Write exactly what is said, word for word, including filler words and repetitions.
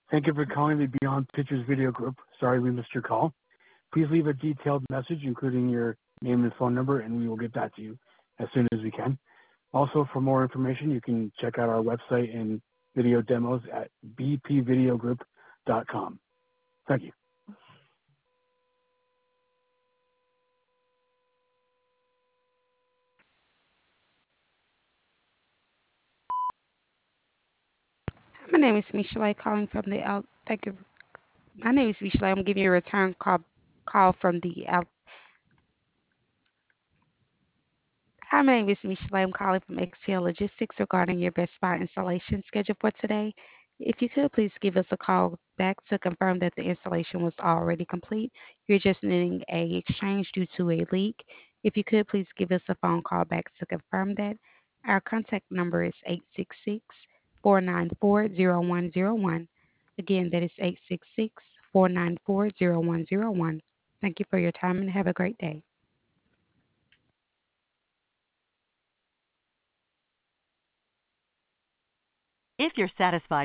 Thank you for calling the Beyond Pictures Video Group. Sorry we missed your call. Please leave a detailed message, including your name and phone number, and we will get back to you as soon as we can. Also, for more information, you can check out our website and video demos at b p video group dot com. Thank you. My name is Michelle calling from the Al. Thank you. My name is Michelle. I'm giving you a return call call from the Al. Hi, my name is Michelle. I'm calling from X T L Logistics regarding your Best Buy installation schedule for today. If you could please give us a call back to confirm that the installation was already complete. You're just needing a exchange due to a leak. If you could please give us a phone call back to confirm that. Our contact number is eight six six, four nine four, zero one zero one. Again, that is eight six six, four nine four, zero one zero one. Thank you for your time and have a great day. If you're satisfied